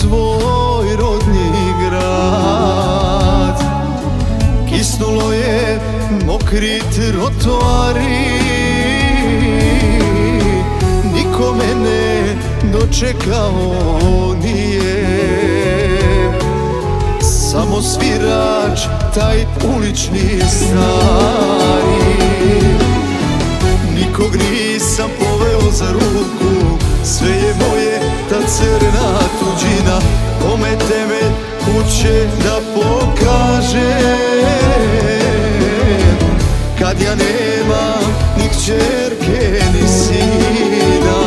svoj rodni grad. Kisnulo je mokri trotoari, niko me ne dočekao nije. Samo svirač, taj ulični stari. Nikog nisam poveo za ruku, sve je moje ta crna tuđina. Kome tebe kuće da pokaže, kad ja nemam ni kćerke ni sina.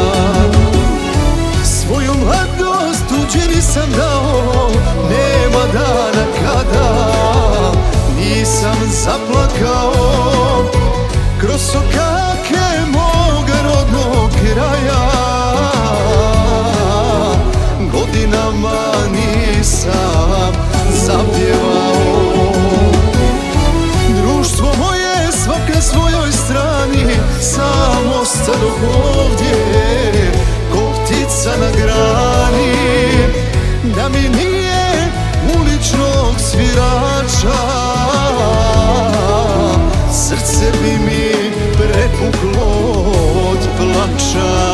Svoju mladost tuđini sam dao, nema dana kada nisam zaplakao. Kroz sokake moga rodnog kraja godinama nisam zapjevao. Društvo moje svaka svojoj strani, sam ostadoh ovdje ko ptica na grani. Da mi nije uličnog svirača, srce bi mi prepuklo od plača.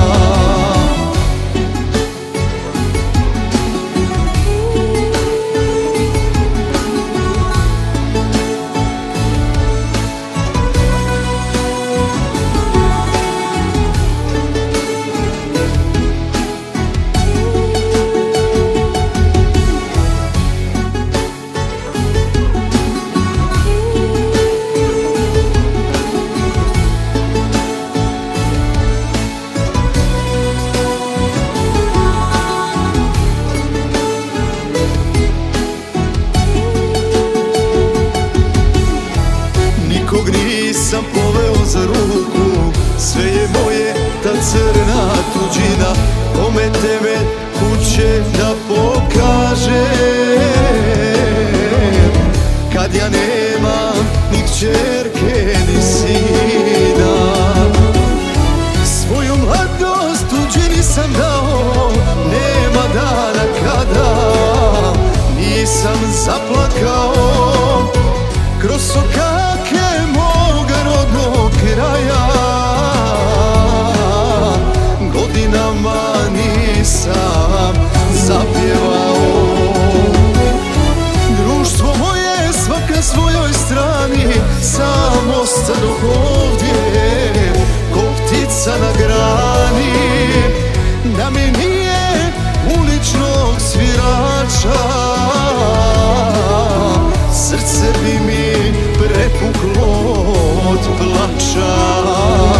Nikog nisam poveo za ruku, sve je moje ta crna tuđina. Kome tebe kuće da pokaže, kad ja nemam ni kćerke ni sina. Svoju mladost tuđini sam dao, nema dana kada nisam zaplakao. Kroz sokake moga rodnog kraja godinama nisam zapjevao. Društvo moje svaka svojoj strani, sam ostadoh ovdje ko ptica na grani. Da mi nije uličnog svirača, srce bi mi prepuklo od plača.